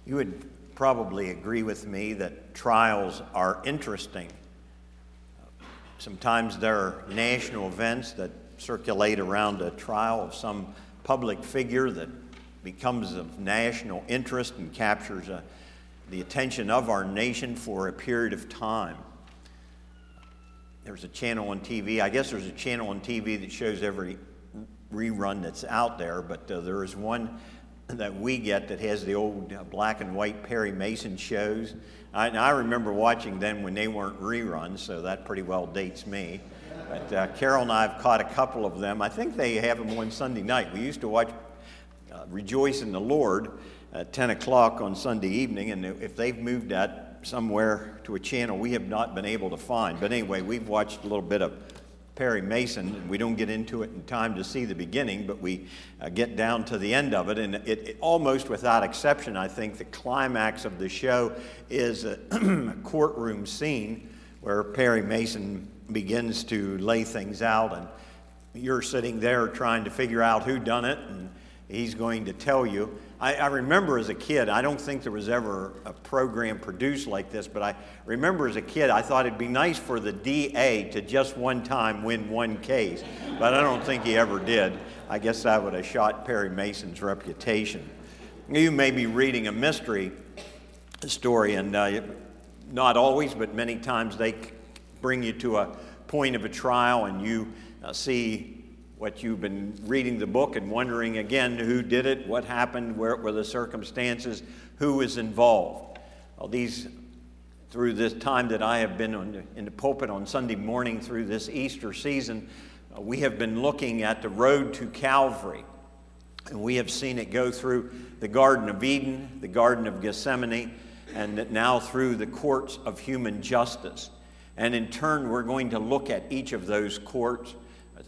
You would probably agree with me that trials are interesting. Sometimes there are national events that circulate around a trial of some public figure that becomes of national interest and captures the attention of our nation for a period of time. There's a channel on TV, I guess there's a channel on TV that shows every rerun that's out there, but there is one that we get that has the old black and white Perry Mason shows. I remember watching them when they weren't reruns, so that pretty well dates me. But Carol and I have caught a couple of them. I think they have them on Sunday night. We used to watch Rejoice in the Lord at 10 o'clock on Sunday evening, and if they've moved that somewhere to a channel we have not been able to find. But anyway, we've watched a little bit of Perry Mason, and we don't get into it in time to see the beginning, but we get down to the end of it, and it almost without exception, I think the climax of the show is a courtroom scene where Perry Mason begins to lay things out, and you're sitting there trying to figure out who done it, and he's going to tell you. I remember as a kid, I don't think there was ever a program produced like this, but I remember as a kid, I thought it'd be nice for the DA to just one time win one case, but I don't think he ever did. I guess that would have shot Perry Mason's reputation. You may be reading a mystery story, and not always, but many times they bring you to a point of a trial, and you see what you've been reading the book and wondering again who did it, what happened, where were the circumstances, who was involved. Well, through this time that I have been in the pulpit on Sunday morning through this Easter season, we have been looking at the road to Calvary. And we have seen it go through the Garden of Eden, the Garden of Gethsemane, and now through the courts of human justice. And in turn, we're going to look at each of those courts.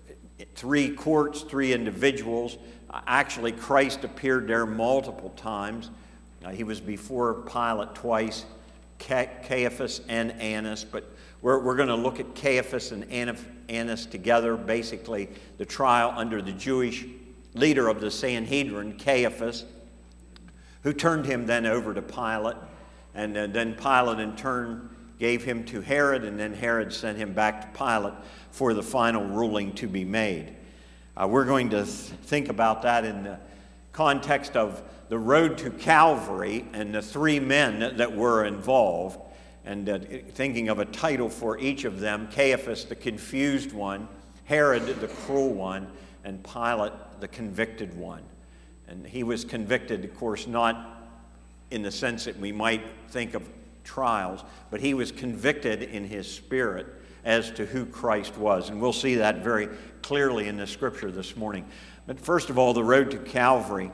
3 courts, 3 individuals. Actually, Christ appeared there multiple times. He was before Pilate twice, Caiaphas and Annas, but we're going to look at Caiaphas and Annas together, basically the trial under the Jewish leader of the Sanhedrin, Caiaphas, who turned him then over to Pilate, and then Pilate in turn gave him to Herod, and then Herod sent him back to Pilate for the final ruling to be made. We're going to think about that in the context of the road to Calvary and the 3 men that were involved, and thinking of a title for each of them: Caiaphas, the confused one; Herod, the cruel one; and Pilate, the convicted one. And he was convicted, of course, not in the sense that we might think of trials, but he was convicted in his spirit as to who Christ was. And we'll see that very clearly in the scripture this morning. But first of all, the road to Calvary,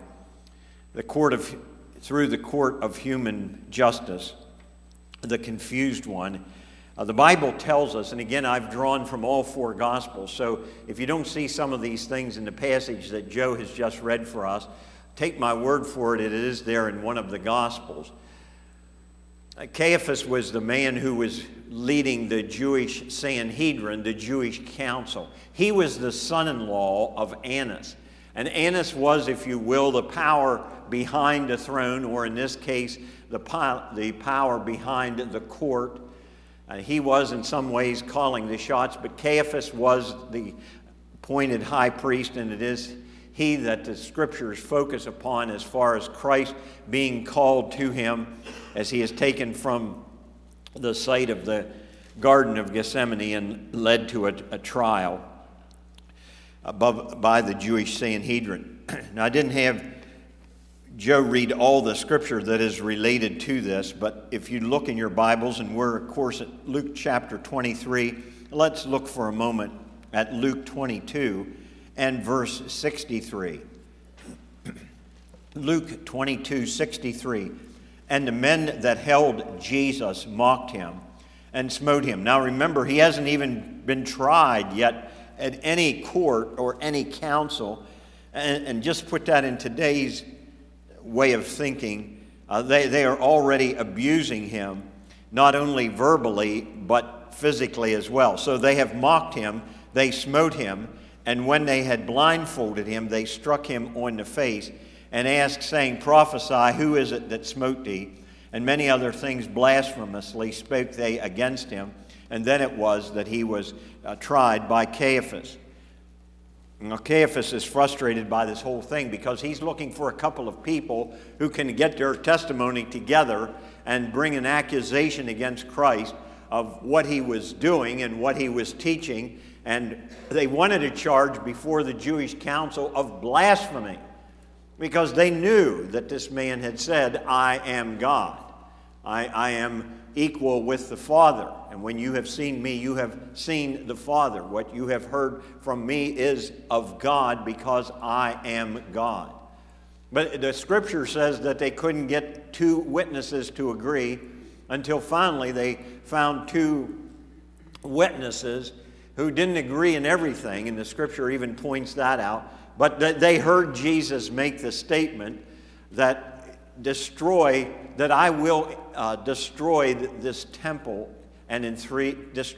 through the court of human justice, the confused one. The Bible tells us, and again, I've drawn from all 4 Gospels, so if you don't see some of these things in the passage that Joe has just read for us, take my word for it, it is there in one of the Gospels. Caiaphas was the man who was leading the Jewish Sanhedrin, the Jewish council. He was the son-in-law of Annas. And Annas was, if you will, the power behind the throne, or in this case, the power behind the court. He was in some ways calling the shots, but Caiaphas was the appointed high priest, and it is he that the scriptures focus upon as far as Christ being called to him as he is taken from the site of the Garden of Gethsemane and led to a trial by the Jewish Sanhedrin. Now, I didn't have Joe read all the scripture that is related to this, but if you look in your Bibles, and we're, of course, at Luke chapter 23, let's look for a moment at Luke 22 and verse 63. Luke 22:63. And the men that held Jesus mocked him and smote him. Now remember, he hasn't even been tried yet at any court or any council. And just put that in today's way of thinking. They are already abusing him, not only verbally, but physically as well. So they have mocked him, they smote him, and when they had blindfolded him, they struck him on the face. and asked, saying, Prophesy, who is it that smote thee? And many other things blasphemously spake they against him. And then it was that he was tried by Caiaphas. Now, Caiaphas is frustrated by this whole thing because he's looking for a couple of people who can get their testimony together and bring an accusation against Christ of what he was doing and what he was teaching. And they wanted a charge before the Jewish council of blasphemy because they knew that this man had said, I am God. I am equal with the Father. And when you have seen me, you have seen the Father. What you have heard from me is of God because I am God. But the Scripture says that they couldn't get two witnesses to agree until finally they found two witnesses who didn't agree in everything, and the Scripture even points that out. But they heard Jesus make the statement that I will destroy this temple, and in 3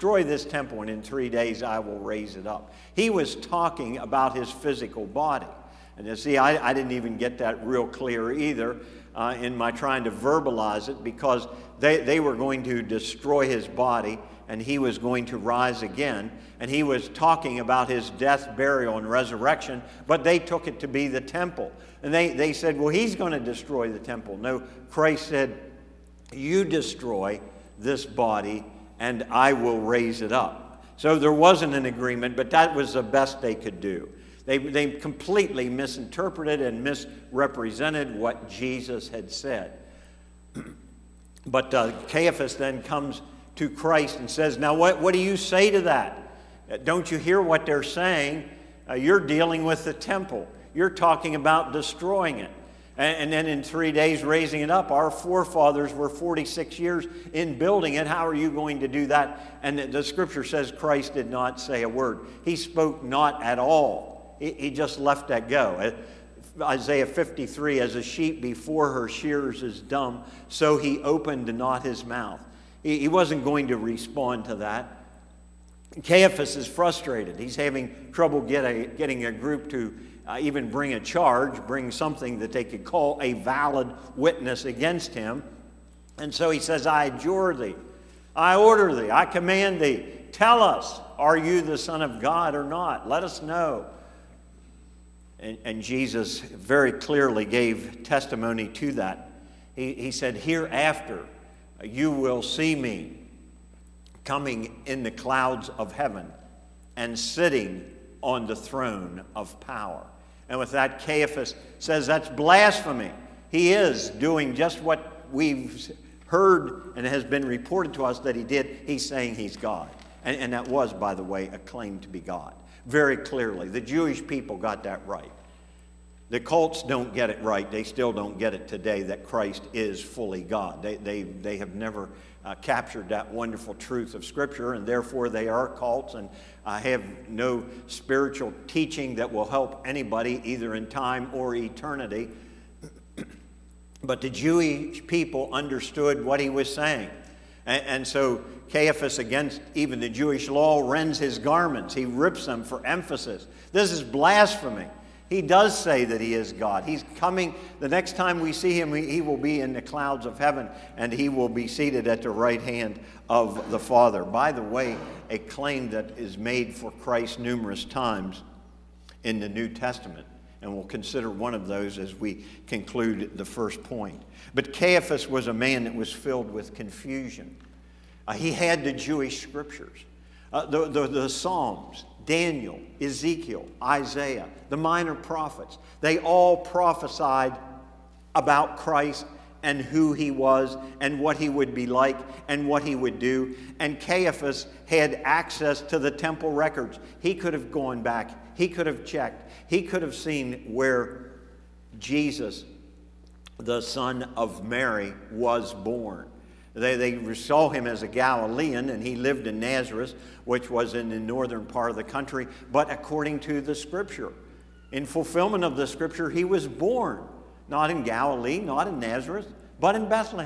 days I will raise it up. He was talking about his physical body. And you see, I didn't even get that real clear either in my trying to verbalize it, because they were going to destroy his body and he was going to rise again. And he was talking about his death, burial, and resurrection, but they took it to be the temple. And they said, well, he's going to destroy the temple. No, Christ said, you destroy this body and I will raise it up. So there wasn't an agreement, but that was the best they could do. They completely misinterpreted and misrepresented what Jesus had said. But Caiaphas then comes to Christ and says, now what do you say to that? Don't you hear what they're saying? You're dealing with the temple. You're talking about destroying it. And then in 3 days raising it up. Our forefathers were 46 years in building it. How are you going to do that? And the Scripture says Christ did not say a word. He spoke not at all. He just left that go. Isaiah 53, as a sheep before her shearers is dumb, so he opened not his mouth. He wasn't going to respond to that. Caiaphas is frustrated. He's having trouble getting a group to even bring a charge, bring something that they could call a valid witness against him. And so he says, I adjure thee, I order thee, I command thee, tell us, are you the Son of God or not? Let us know. And Jesus very clearly gave testimony to that. He said, hereafter you will see me coming in the clouds of heaven and sitting on the throne of power. And with that, Caiaphas says that's blasphemy. He is doing just what we've heard and has been reported to us that he did. He's saying he's God. And that was, by the way, a claim to be God. Very clearly. The Jewish people got that right. The cults don't get it right. They still don't get it today that Christ is fully God. They have never captured that wonderful truth of Scripture, and therefore they are cults and have no spiritual teaching that will help anybody either in time or eternity. But the Jewish people understood what he was saying. And so Caiaphas, against even the Jewish law, rends his garments. He rips them for emphasis. This is blasphemy. He does say that he is God. He's coming. The next time we see him, he will be in the clouds of heaven, and he will be seated at the right hand of the Father. By the way, a claim that is made for Christ numerous times in the New Testament. And we'll consider one of those as we conclude the first point. But Caiaphas was a man that was filled with confusion. He had the Jewish scriptures, the Psalms, Daniel, Ezekiel, Isaiah, the minor prophets. They all prophesied about Christ and who he was and what he would be like and what he would do. And Caiaphas had access to the temple records. He could have gone back. He could have checked. He could have seen where Jesus, the son of Mary, was born. They saw him as a Galilean, and he lived in Nazareth, which was in the northern part of the country. But according to the Scripture, in fulfillment of the Scripture, he was born not in Galilee, not in Nazareth, but in Bethlehem.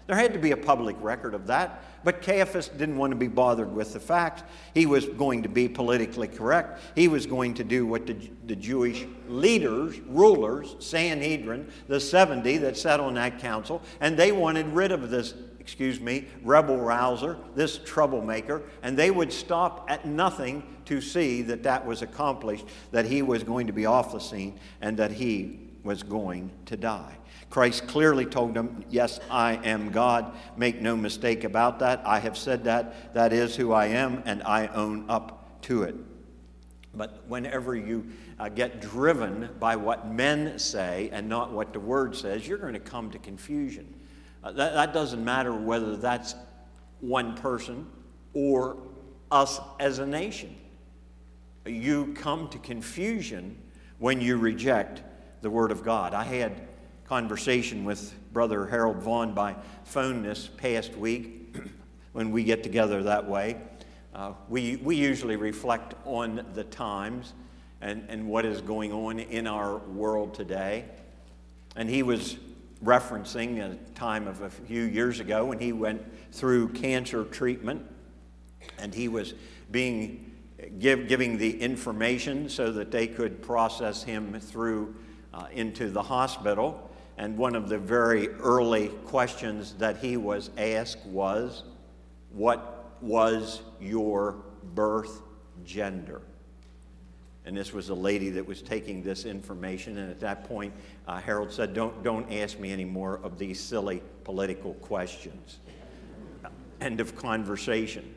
There had to be a public record of that, but Caiaphas didn't want to be bothered with the facts. He was going to be politically correct. He was going to do what the Jewish leaders, rulers, Sanhedrin, the 70 that sat on that council, and they wanted rid of this, rebel rouser, this troublemaker, and they would stop at nothing to see that that was accomplished, that he was going to be off the scene, and that he was going to die. Christ clearly told them, yes, I am God. Make no mistake about that. I have said that. That is who I am, and I own up to it. But whenever you get driven by what men say and not what the Word says, you're going to come to confusion. That doesn't matter whether that's one person or us as a nation. You come to confusion when you reject the Word of God. I had conversation with Brother Harold Vaughn by phone this past week. When we get together that way, we usually reflect on the times and what is going on in our world today. And he was referencing a time of a few years ago when he went through cancer treatment, and he was giving the information so that they could process him through into the hospital. And one of the very early questions that he was asked was, what was your birth gender? And this was a lady that was taking this information, and at that point, Harold said, don't ask me any more of these silly political questions. End of conversation.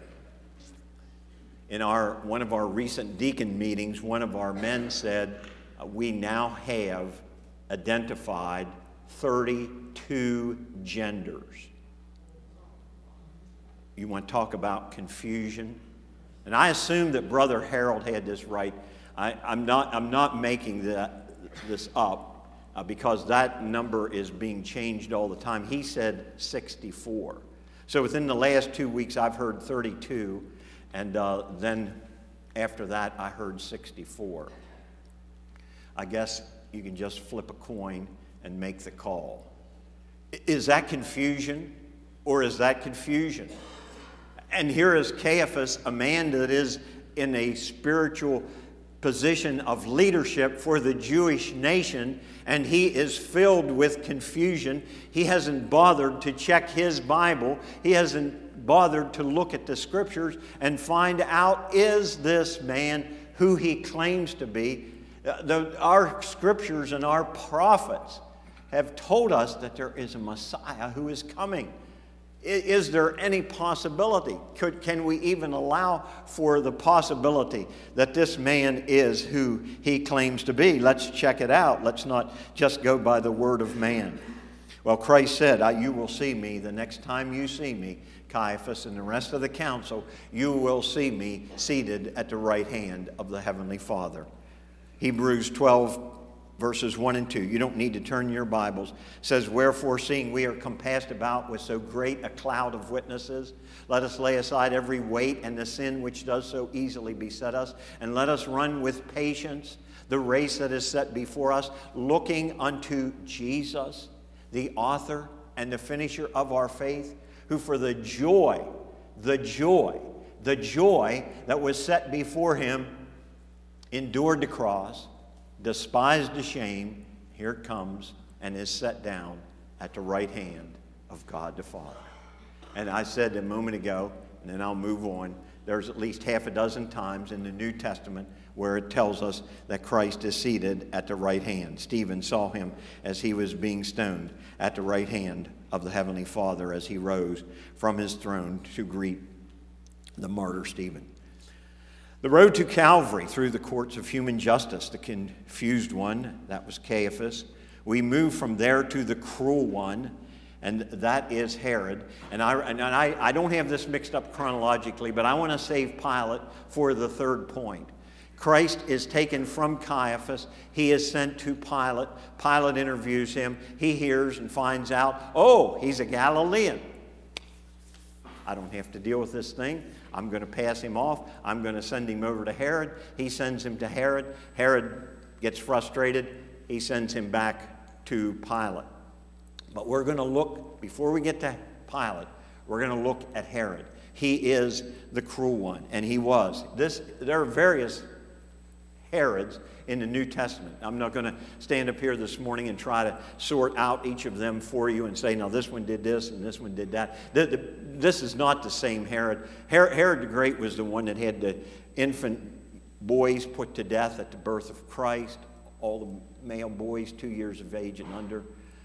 In one of our recent deacon meetings, one of our men said, we now have identified 32 genders. You want to talk about confusion? And I assume that Brother Harold had this right. I'm not making this up because that number is being changed all the time. He said 64. So within the last 2 weeks, I've heard 32, and then after that, I heard 64. I guess you can just flip a coin and make the call. Is that confusion, or is that confusion? And here is Caiaphas, a man that is in a spiritual position of leadership for the Jewish nation, and he is filled with confusion. He hasn't bothered to check his Bible. He hasn't bothered to look at the Scriptures and find out, is this man who he claims to be? Our Scriptures and our prophets have told us that there is a Messiah who is coming. Is there any possibility? Can we even allow for the possibility that this man is who he claims to be? Let's check it out. Let's not just go by the word of man. Well, Christ said, you will see me the next time you see me, Caiaphas, and the rest of the council, you will see me seated at the right hand of the Heavenly Father. Hebrews 12, verses 1 and 2. You don't need to turn your Bibles. It says, wherefore, seeing we are compassed about with so great a cloud of witnesses, let us lay aside every weight and the sin which does so easily beset us, and let us run with patience the race that is set before us, looking unto Jesus, the author and the finisher of our faith, who for the joy that was set before him, endured the cross, despised the shame, here it comes, and is set down at the right hand of God the Father. And I said a moment ago, and then I'll move on, there's at least half a dozen times in the New Testament where it tells us that Christ is seated at the right hand. Stephen saw him as he was being stoned at the right hand of the Heavenly Father as he rose from his throne to greet the martyr Stephen. The road to Calvary through the courts of human justice, the confused one, that was Caiaphas. We move from there to the cruel one, and that is Herod. And I don't have this mixed up chronologically, but I want to save Pilate for the third point. Christ is taken from Caiaphas. He is sent to Pilate. Pilate interviews him. He hears and finds out, oh, he's a Galilean. I don't have to deal with this thing. I'm going to pass him off. I'm going to send him over to Herod. He sends him to Herod. Herod gets frustrated. He sends him back to Pilate. But we're going to look, before we get to Pilate, we're going to look at Herod. He is the cruel one, and he was. There are various Herods in the New Testament. I'm not going to stand up here this morning and try to sort out each of them for you and say, now this one did this and this one did that. This is not the same Herod. Herod the Great was the one that had the infant boys put to death at the birth of Christ, all the male boys 2 years of age and under.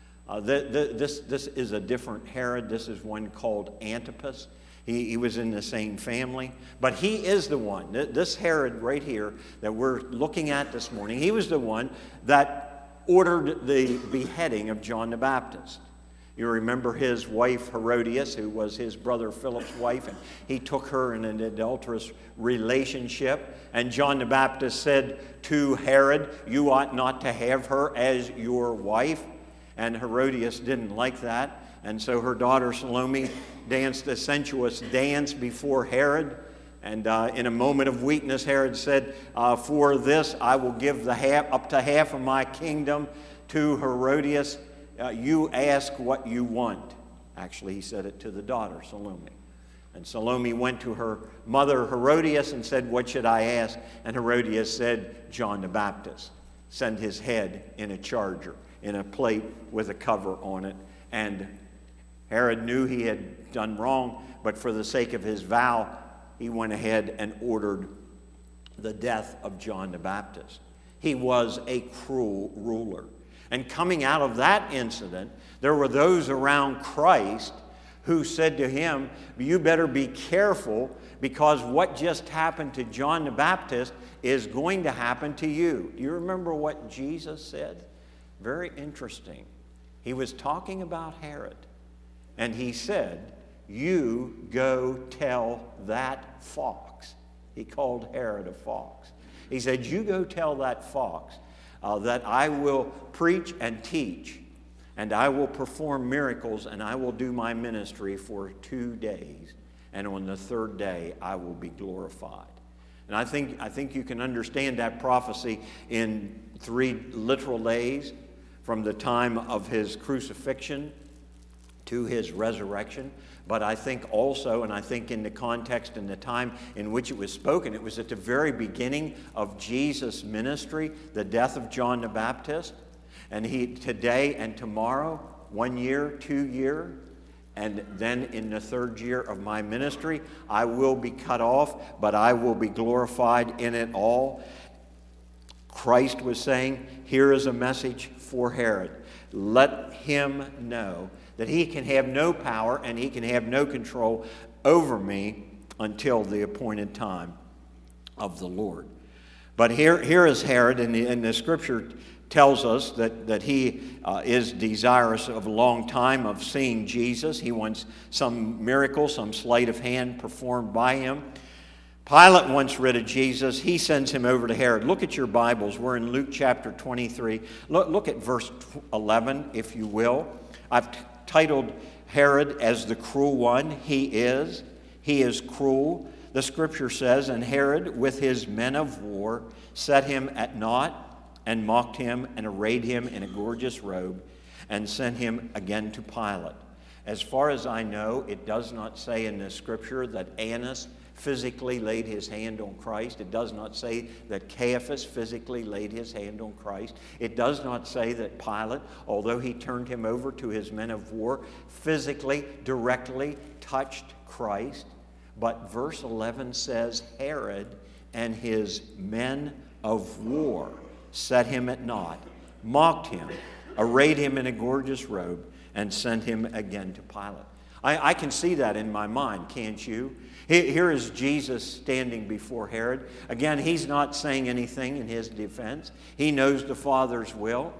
This is a different Herod. This is one called Antipas. He was in the same family. But he is the one, this Herod right here that we're looking at this morning, he was the one that ordered the beheading of John the Baptist. You remember his wife Herodias, who was his brother Philip's wife, and he took her in an adulterous relationship. And John the Baptist said to Herod, "You ought not to have her as your wife." And Herodias didn't like that. And so her daughter Salome danced a sensuous dance before Herod. And in a moment of weakness, Herod said, "For this I will give up to half of my kingdom to Herodias. You ask what you want." Actually, he said it to the daughter Salome. And Salome went to her mother Herodias and said, "What should I ask?" And Herodias said, "John the Baptist. Send his head in a charger, in a plate with a cover on it." And Herod knew he had done wrong, but for the sake of his vow, he went ahead and ordered the death of John the Baptist. He was a cruel ruler. And coming out of that incident, there were those around Christ who said to him, "You better be careful, because what just happened to John the Baptist is going to happen to you." Do you remember what Jesus said? Very interesting. He was talking about Herod. And he said, "You go tell that fox." He called Herod a fox. He said, "You go tell that fox that I will preach and teach, and I will perform miracles, and I will do my ministry for 2 days, and on the third day I will be glorified." And I think you can understand that prophecy in 3 literal days, from the time of his crucifixion to his resurrection. But I think also, and I think in the context and the time in which it was spoken, it was at the very beginning of Jesus' ministry, the death of John the Baptist. And he, today and tomorrow, 1 year, 2 year, and then in the 3rd year of my ministry, I will be cut off, but I will be glorified in it all. Christ was saying, here is a message for Herod. Let him know that he can have no power and he can have no control over me until the appointed time of the Lord. But here is Herod, and the scripture tells us that he is desirous of a long time of seeing Jesus. He wants some miracle, some sleight of hand performed by him. Pilate wants rid of Jesus. He sends him over to Herod. Look at your Bibles. We're in Luke chapter 23. Look at verse 11, if you will. I've titled Herod as the cruel one. He is cruel. The scripture says, "And Herod with his men of war set him at naught and mocked him and arrayed him in a gorgeous robe and sent him again to Pilate." As far as I know, it does not say in the scripture that Annas physically laid his hand on Christ. It does not say that Caiaphas physically laid his hand on Christ. It does not say that Pilate, although he turned him over to his men of war, physically, directly touched Christ. But verse 11 says, Herod and his men of war set him at naught, mocked him, arrayed him in a gorgeous robe, and sent him again to Pilate. I can see that in my mind, can't you? Here is Jesus standing before Herod. Again, he's not saying anything in his defense. He knows the Father's will.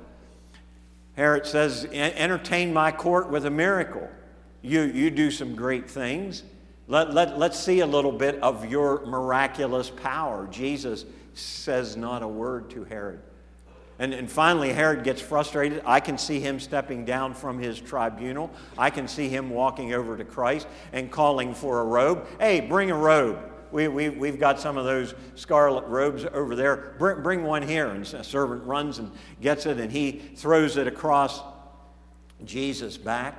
Herod says, "Entertain my court with a miracle. You do some great things. Let's see a little bit of your miraculous power." Jesus says not a word to Herod. And finally, Herod gets frustrated. I can see him stepping down from his tribunal. I can see him walking over to Christ and calling for a robe. "Hey, bring a robe. We've got some of those scarlet robes over there. Bring one here." And a servant runs and gets it, and he throws it across Jesus back.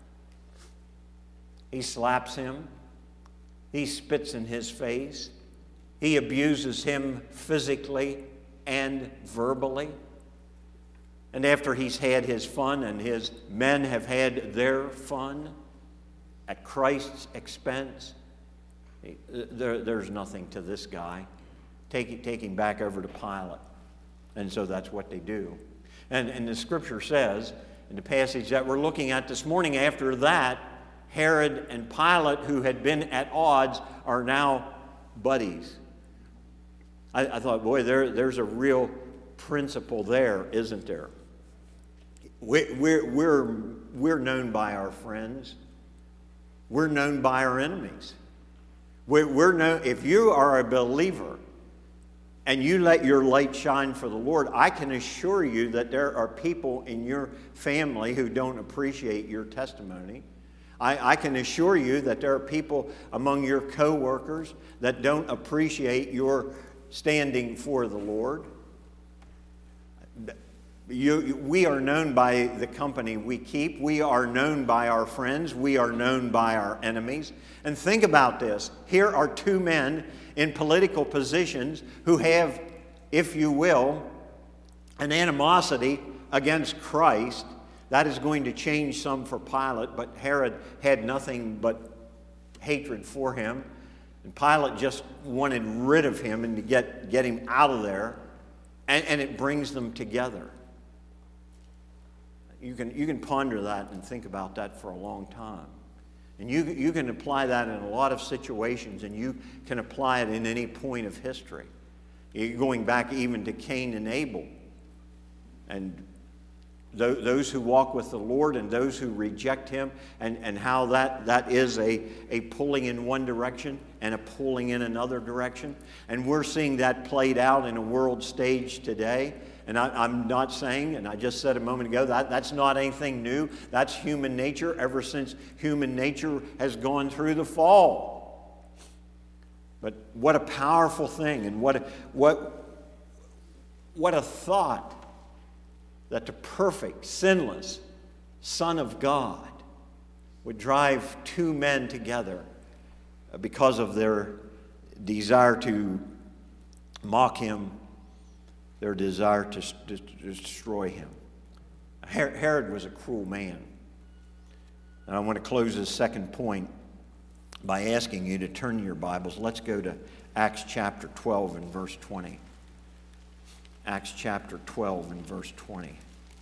He slaps him. He spits in his face. He abuses him physically and verbally. And after he's had his fun and his men have had their fun at Christ's expense, there's nothing to this guy. Take him back over to Pilate. And so that's what they do. And the scripture says, in the passage that we're looking at this morning, after that, Herod and Pilate, who had been at odds, are now buddies. I thought, boy, there's a real principle there, isn't there? We're known by our friends. We're known by our enemies. We're known. If you are a believer and you let your light shine for the Lord, I can assure you that there are people in your family who don't appreciate your testimony. I can assure you that there are people among your co-workers that don't appreciate your standing for the Lord. We are known by the company we keep. We are known by our friends. We are known by our enemies. And think about this. Here are two men in political positions who have, if you will, an animosity against Christ. That is going to change some for Pilate, but Herod had nothing but hatred for him. And Pilate just wanted rid of him and to get him out of there. And it brings them together. You can ponder that and think about that for a long time. And you can apply that in a lot of situations, and you can apply it in any point of history. You're going back even to Cain and Abel. And those who walk with the Lord and those who reject him, and how that is a pulling in one direction and a pulling in another direction. And we're seeing that played out in a world stage today. And I'm not saying, and I just said a moment ago, that's not anything new. That's human nature ever since human nature has gone through the fall. But what a powerful thing, and what a thought that the perfect, sinless Son of God would drive two men together because of their desire to mock him, their desire to destroy him. Herod was a cruel man. And I want to close this second point by asking you to turn your Bibles. Let's go to Acts chapter 12 and verse 20. Acts chapter 12 and verse 20.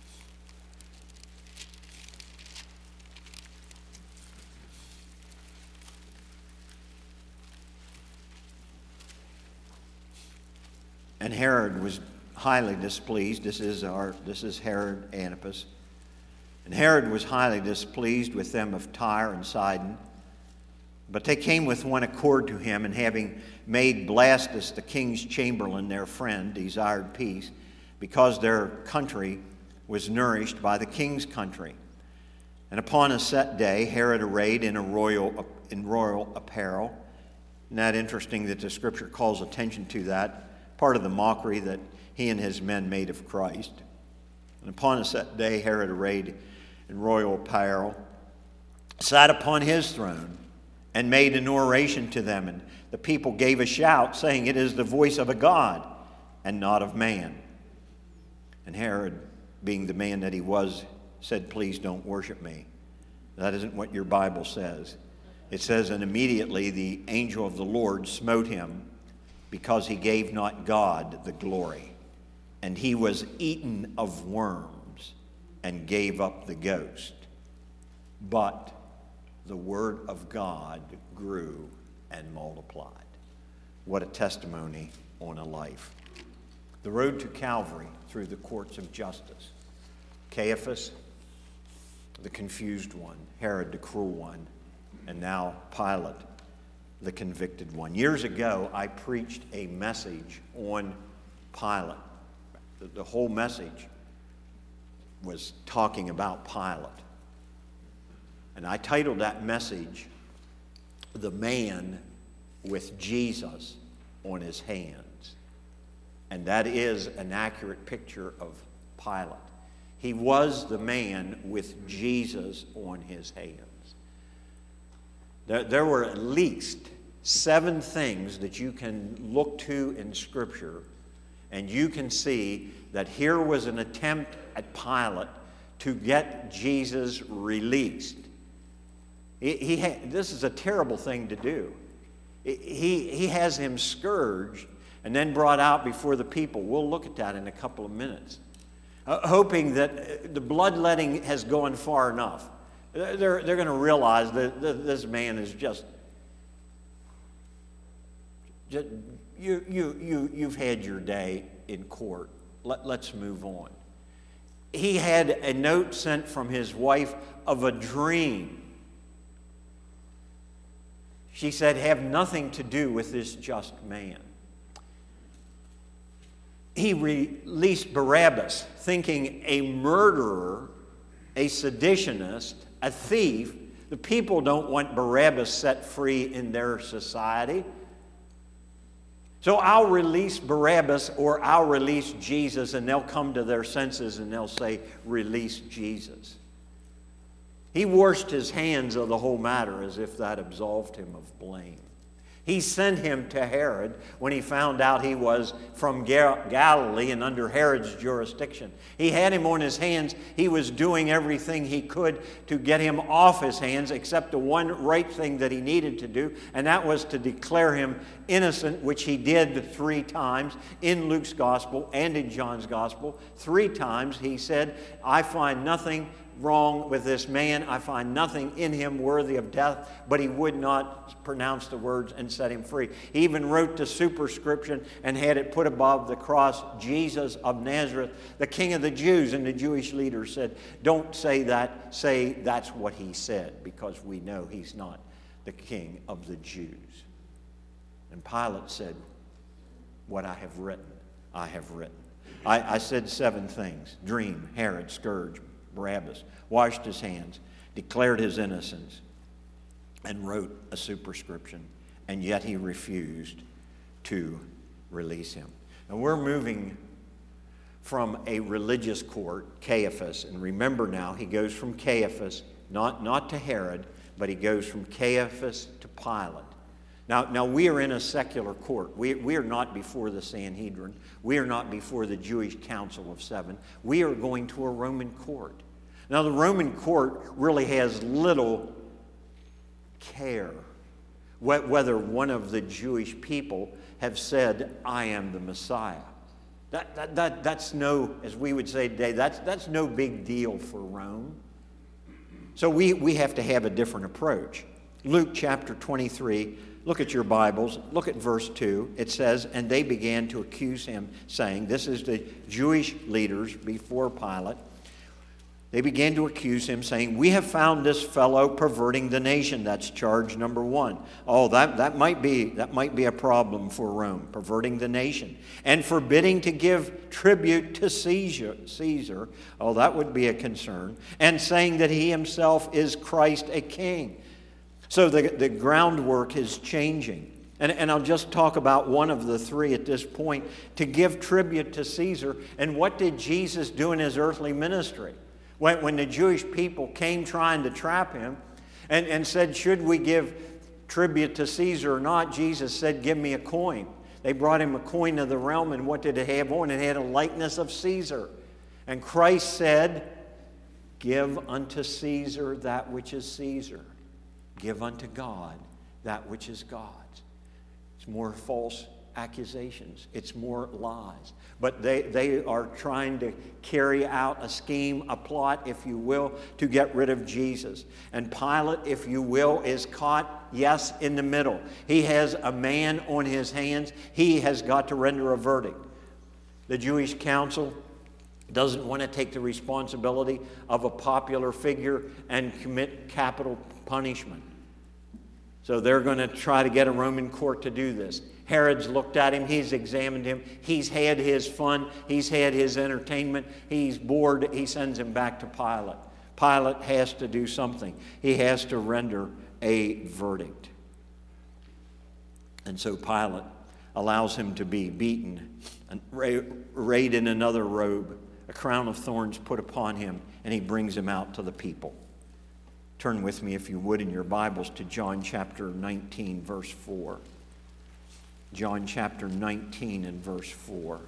And Herod was highly displeased. This is Herod Antipas. And Herod was highly displeased with them of Tyre and Sidon. But they came with one accord to him, and having made Blastus the king's chamberlain their friend, desired peace, because their country was nourished by the king's country. And upon a set day, Herod arrayed in royal apparel. Isn't that interesting that the scripture calls attention to that? Part of the mockery that he and his men made of Christ. And upon a set day, Herod arrayed in royal apparel, sat upon his throne, and made an oration to them. And the people gave a shout, saying, "It is the voice of a God, and not of man." And Herod, being the man that he was, said, "Please don't worship me." That isn't what your Bible says. It says, "And immediately the angel of the Lord smote him, because he gave not God the glory. And he was eaten of worms, and gave up the ghost. But the word of God grew and multiplied." What a testimony on a life. The road to Calvary through the courts of justice. Caiaphas, the confused one. Herod, the cruel one. And now Pilate, the convicted one. Years ago, I preached a message on Pilate. The whole message was talking about Pilate. And I titled that message, "The Man with Jesus on His Hands." And that is an accurate picture of Pilate. He was the man with Jesus on his hands. There were at least 7 things that you can look to in Scripture, and you can see that here was an attempt at Pilate to get Jesus released. This is a terrible thing to do. He has him scourged and then brought out before the people. We'll look at that in a couple of minutes. Hoping that the bloodletting has gone far enough. They're going to realize that this man is just you've had your day in court. Let's move on. He had a note sent from his wife of a dream. She said, have nothing to do with this just man. He released Barabbas, thinking a murderer, a seditionist, a thief. The people don't want Barabbas set free in their society. So I'll release Barabbas, or I'll release Jesus, and they'll come to their senses and they'll say, release Jesus. He washed his hands of the whole matter as if that absolved him of blame. He sent him to Herod when he found out he was from Galilee and under Herod's jurisdiction. He had him on his hands. He was doing everything he could to get him off his hands, except the one right thing that he needed to do, and that was to declare him innocent, which he did 3 times in Luke's gospel and in John's gospel. 3 times he said, I find nothing wrong with this man. I find nothing in him worthy of death, but he would not pronounce the words and set him free. He even wrote the superscription and had it put above the cross, Jesus of Nazareth, the King of the Jews. And the Jewish leaders said, don't say that, say that's what he said, because we know he's not the King of the Jews. And Pilate said, what I have written, I have written. I said 7 things: dream, Herod, scourge, Barabbas, washed his hands, declared his innocence, and wrote a superscription, and yet he refused to release him. And we're moving from a religious court, Caiaphas, and remember now, he goes from Caiaphas, not to Herod, but he goes from Caiaphas to Pilate. Now we are in a secular court. We are not before the Sanhedrin. We are not before the Jewish Council of 7. We are going to a Roman court. Now the Roman court really has little care whether one of the Jewish people have said, I am the Messiah. That's no, as we would say today, that's no big deal for Rome. So we have to have a different approach. Luke chapter 23, look at your Bibles, look at verse 2. It says, and they began to accuse him, saying, this is the Jewish leaders before Pilate. They began to accuse him, saying, we have found this fellow perverting the nation. That's charge number 1. Oh, that might be a problem for Rome, perverting the nation. And forbidding to give tribute to Caesar. Oh, that would be a concern. And saying that he himself is Christ, a king. So the groundwork is changing. And I'll just talk about one of the 3 at this point. To give tribute to Caesar. And what did Jesus do in his earthly ministry? When the Jewish people came trying to trap him and said, should we give tribute to Caesar or not? Jesus said, give me a coin. They brought him a coin of the realm, and what did it have on? It had a likeness of Caesar. And Christ said, give unto Caesar that which is Caesar. Give unto God that which is God's. It's more false accusations. It's more lies. But they are trying to carry out a scheme, a plot, if you will, to get rid of Jesus. And Pilate, if you will, is caught, yes, in the middle. He has a man on his hands. He has got to render a verdict. The Jewish council doesn't want to take the responsibility of a popular figure and commit capital punishment. So they're going to try to get a Roman court to do this. Herod's looked at him. He's examined him. He's had his fun. He's had his entertainment. He's bored. He sends him back to Pilate. Pilate has to do something. He has to render a verdict. And so Pilate allows him to be beaten and arrayed in another robe, a crown of thorns put upon him, and he brings him out to the people. Turn with me, if you would, in your Bibles to John chapter 19, verse 4. John chapter 19 and verse 4.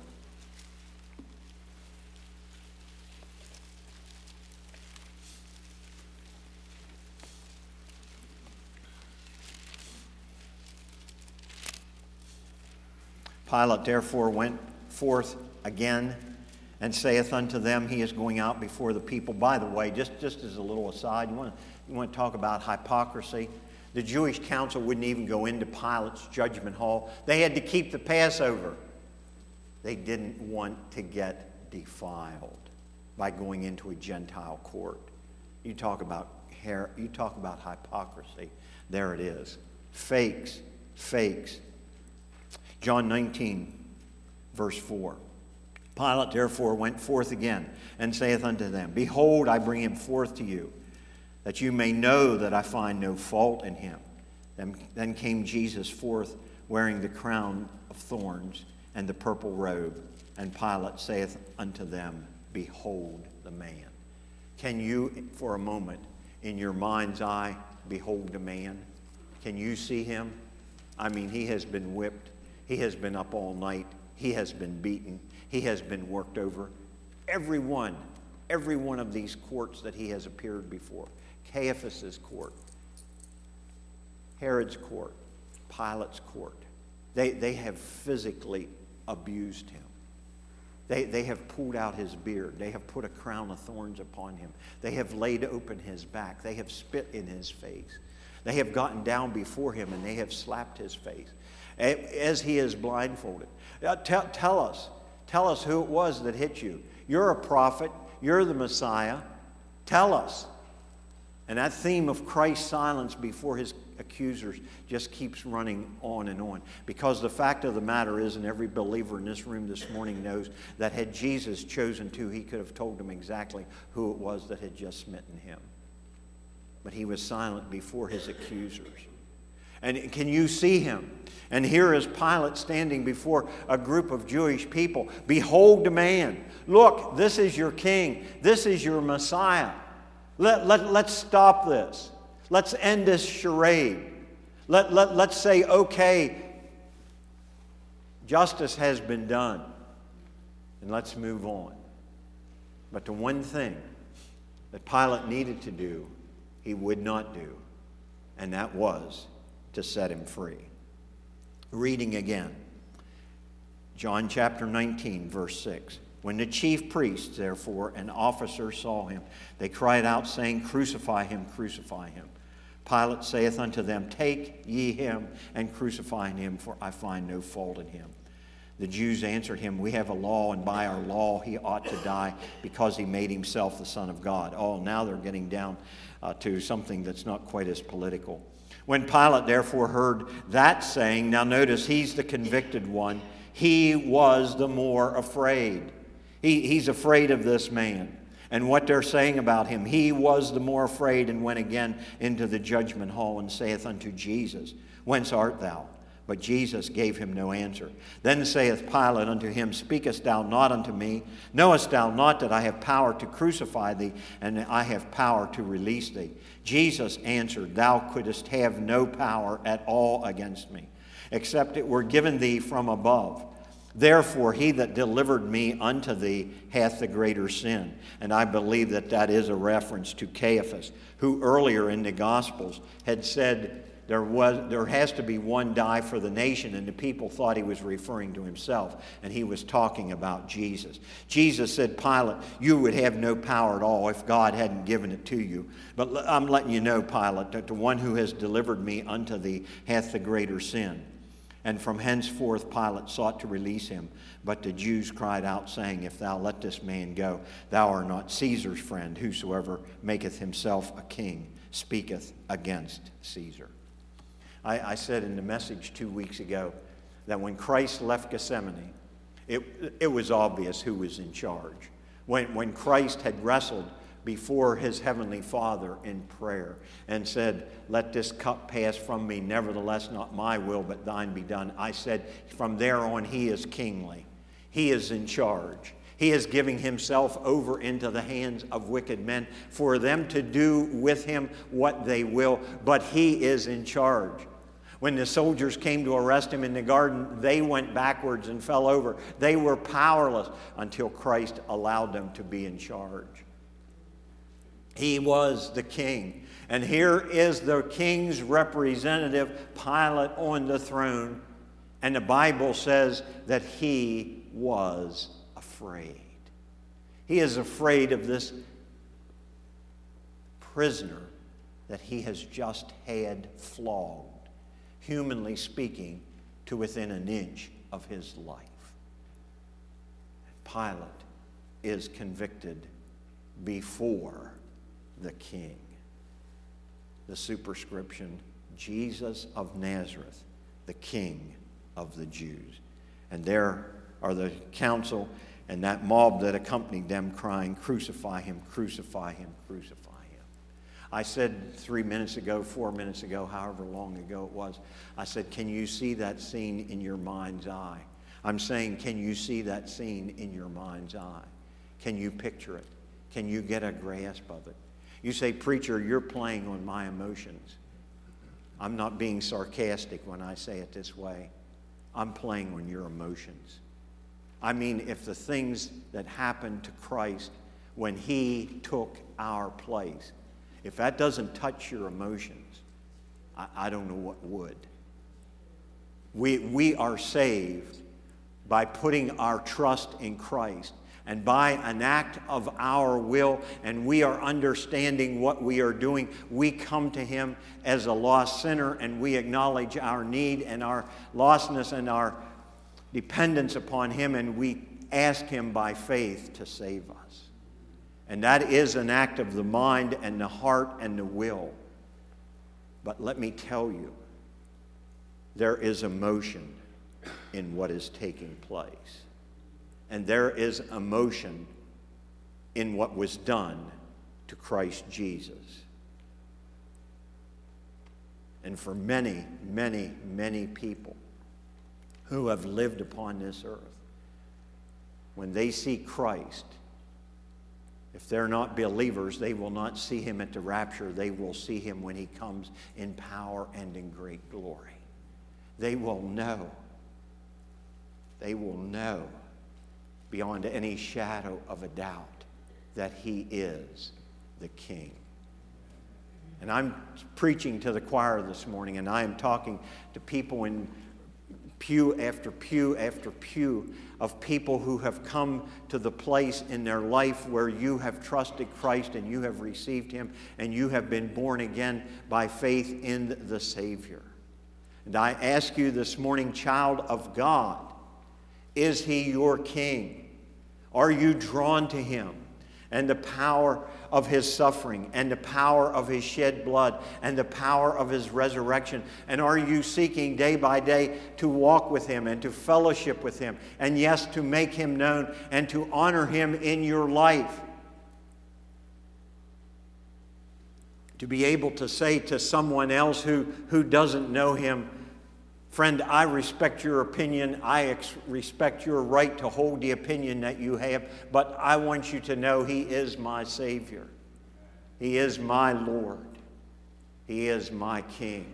Pilate therefore went forth again and saith unto them, he is going out before the people. By the way, just as a little aside, you want to talk about hypocrisy? The Jewish council wouldn't even go into Pilate's judgment hall. They had to keep the Passover. They didn't want to get defiled by going into a Gentile court. You talk about hypocrisy. There it is. Fakes. John 19, verse 4. Pilate therefore went forth again, and saith unto them, behold, I bring him forth to you, that you may know that I find no fault in him. Then came Jesus forth, wearing the crown of thorns and the purple robe. And Pilate saith unto them, behold the man. Can you, for a moment, in your mind's eye, behold the man? Can you see him? I mean, he has been whipped. He has been up all night. He has been beaten. He has been worked over. Every one of these courts that he has appeared before, Caiaphas' court, Herod's court, Pilate's court, they have physically abused him. They have pulled out his beard. They have put a crown of thorns upon him. They have laid open his back. They have spit in his face. They have gotten down before him and they have slapped his face as he is blindfolded. Tell us who it was that hit you. You're a prophet. You're the Messiah. Tell us. And that theme of Christ's silence before his accusers just keeps running on and on. Because the fact of the matter is, and every believer in this room this morning knows, that had Jesus chosen to, he could have told them exactly who it was that had just smitten him. But he was silent before his accusers. And can you see him? And here is Pilate standing before a group of Jewish people. Behold the man. Look, this is your king. This is your Messiah. Let's stop this. Let's end this charade. Let's say, okay, justice has been done. And let's move on. But the one thing that Pilate needed to do, he would not do. And that was to set him free. Reading again. John chapter 19, verse 6. When the chief priests, therefore, and officers saw him, they cried out, saying, crucify him, crucify him. Pilate saith unto them, take ye him, and crucify him, for I find no fault in him. The Jews answered him, we have a law, and by our law he ought to die, because he made himself the Son of God. Oh, now they're getting down to something that's not quite as political. When Pilate therefore heard that saying, now notice, he's the convicted one, he was the more afraid. He's afraid of this man and what they're saying about him. He was the more afraid, and went again into the judgment hall, and saith unto Jesus, whence art thou? But Jesus gave him no answer. Then saith Pilate unto him, speakest thou not unto me? Knowest thou not that I have power to crucify thee, and I have power to release thee? Jesus answered, thou couldst have no power at all against me, except it were given thee from above. Therefore he that delivered me unto thee hath the greater sin. And I believe that is a reference to Caiaphas, who earlier in the Gospels had said there has to be one die for the nation, and the people thought he was referring to himself, and he was talking about Jesus. Jesus said, Pilate, you would have no power at all if God hadn't given it to you. But I'm letting you know, Pilate, that the one who has delivered me unto thee hath the greater sin. And from henceforth Pilate sought to release him. But the Jews cried out, saying, if thou let this man go, thou art not Caesar's friend. Whosoever maketh himself a king speaketh against Caesar. I said in the message 2 weeks ago that when Christ left Gethsemane, it was obvious who was in charge. When Christ had wrestled before his heavenly Father in prayer and said, let this cup pass from me, nevertheless not my will but thine be done. I said from there on he is kingly. He is in charge. He is giving himself over into the hands of wicked men for them to do with him what they will, but he is in charge. When the soldiers came to arrest him in the garden, they went backwards and fell over. They were powerless until Christ allowed them to be in charge. He was the king. And here is the king's representative, Pilate, on the throne. And the Bible says that he was afraid. He is afraid of this prisoner that he has just had flogged, humanly speaking, to within an inch of his life. Pilate is convicted before the king. The superscription, Jesus of Nazareth, the King of the Jews. And there are the council and that mob that accompanied them crying, "Crucify him, crucify him, crucify him." I said 3 minutes ago, 4 minutes ago, however long ago it was, I said, can you see that scene in your mind's eye? I'm saying, can you see that scene in your mind's eye? Can you picture it? Can you get a grasp of it? You say, "Preacher, you're playing on my emotions." I'm not being sarcastic when I say it this way. I'm playing on your emotions. I mean, if the things that happened to Christ when he took our place, if that doesn't touch your emotions, I don't know what would. We are saved by putting our trust in Christ. And by an act of our will, and we are understanding what we are doing, we come to him as a lost sinner, and we acknowledge our need and our lostness and our dependence upon him, and we ask him by faith to save us. And that is an act of the mind and the heart and the will. But let me tell you, there is emotion in what is taking place. And there is emotion in what was done to Christ Jesus. And for many, many, many people who have lived upon this earth, when they see Christ, if they're not believers, they will not see him at the rapture. They will see him when he comes in power and in great glory. They will know. They will know beyond any shadow of a doubt that he is the King. And I'm preaching to the choir this morning, and I am talking to people in pew after pew after pew of people who have come to the place in their life where you have trusted Christ and you have received him and you have been born again by faith in the Savior. And I ask you this morning, child of God, is he your King? Are you drawn to him and the power of his suffering and the power of his shed blood and the power of his resurrection? And are you seeking day by day to walk with him and to fellowship with him? And yes, to make him known and to honor him in your life? To be able to say to someone else who doesn't know him, "Friend, I respect your opinion. I respect your right to hold the opinion that you have, but I want you to know he is my Savior. He is my Lord. He is my King."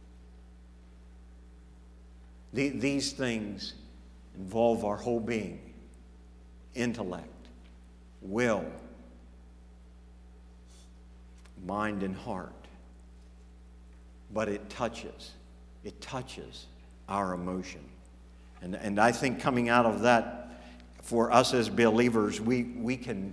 These things involve our whole being, intellect, will, mind, and heart. But it touches our emotion. And I think coming out of that, for us as believers, we can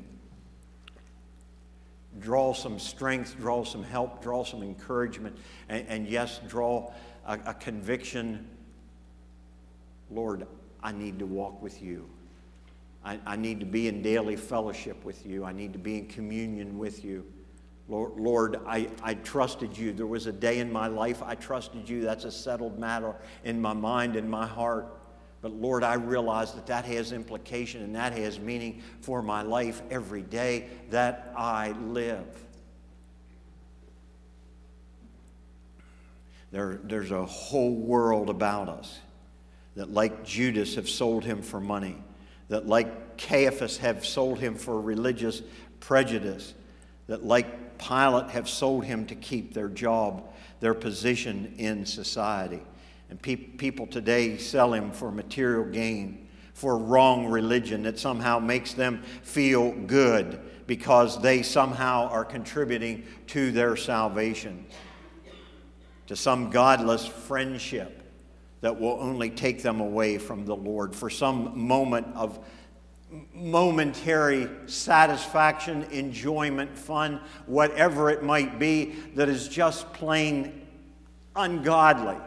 draw some strength, draw some help, draw some encouragement, and yes, draw a conviction. Lord, I need to walk with you. I need to be in daily fellowship with you. I need to be in communion with you. Lord, I trusted you. There was a day in my life I trusted you. That's a settled matter in my mind and my heart. But Lord, I realize that has implication and that has meaning for my life every day that I live. There's a whole world about us that, like Judas, have sold him for money. that like Caiaphas have sold him for religious prejudice, that like Pilate have sold him to keep their job, their position in society. And people today sell him for material gain, for wrong religion that somehow makes them feel good because they somehow are contributing to their salvation, to some godless friendship that will only take them away from the Lord, for some moment of momentary satisfaction, enjoyment, fun, whatever it might be, that is just plain ungodly.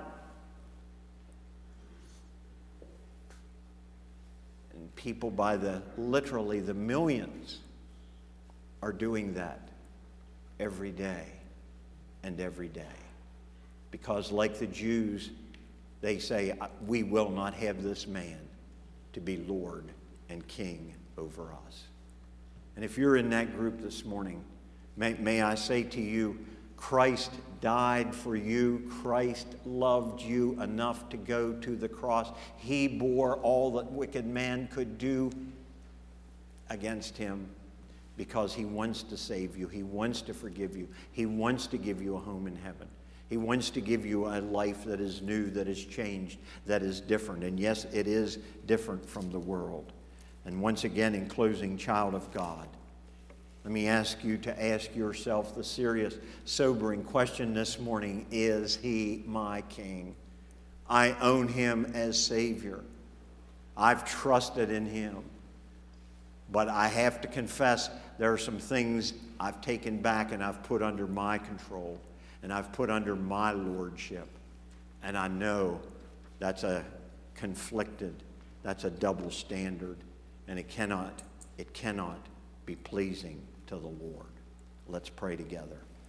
And people by literally the millions are doing that every day and every day. Because like the Jews, they say, we will not have this man to be Lord and King over us. And if you're in that group this morning, may I say to you, Christ died for you. Christ loved you enough to go to the cross. He bore all that wicked man could do against him because he wants to save you. He wants to forgive you. He wants to give you a home in heaven. He wants to give you a life that is new, that is changed, that is different. And yes, it is different from the world. And once again, in closing, child of God, let me ask you to ask yourself the serious, sobering question this morning: is he my King? I own him as Savior. I've trusted in him. But I have to confess, there are some things I've taken back and I've put under my control and I've put under my lordship. And I know that's a conflicted, that's a double standard, and it cannot be pleasing to the Lord. Let's pray together.